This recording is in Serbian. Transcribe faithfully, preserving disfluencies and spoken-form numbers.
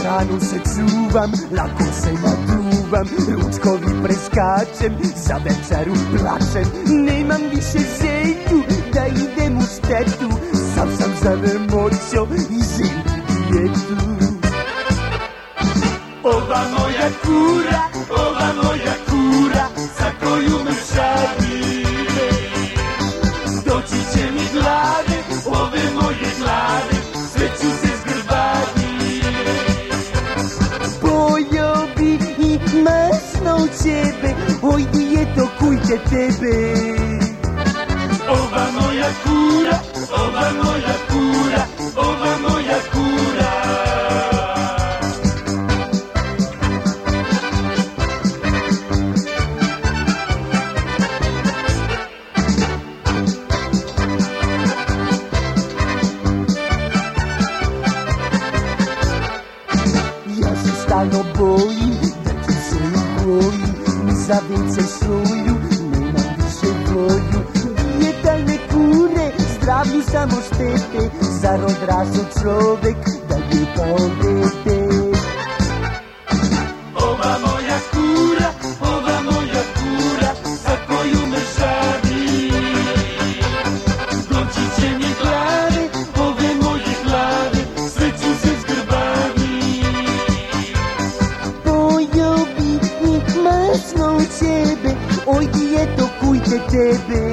hranu se čuvam, lako se naduvam, ručkovi preskačem, za večeru plačem. Nemam više želju da idem u štetu, sav sam zanemoćo i želim dijetu. Ova moja kura, ova moja kura, za koju me šalite, doći će mi glave, ove moje glave, sve ću se zgrbati. Bojao bi i masno u ćebe, oj dijeto kujte tebe. Ova moja kura, ova moja kura, ova moja kura. Stalno bojim da ću se ugojim, ni za vece svoju nemam više volju. Dijetalne kure zdravlju samo štete, zar odrasao čovek da je kao dete. Ova moja kura, ova moja kura, za koju me žali, doći će mi glave, ove moje glave, sve ću se zgrbati. Masno u ćebe, oj dijeto kujte tebe.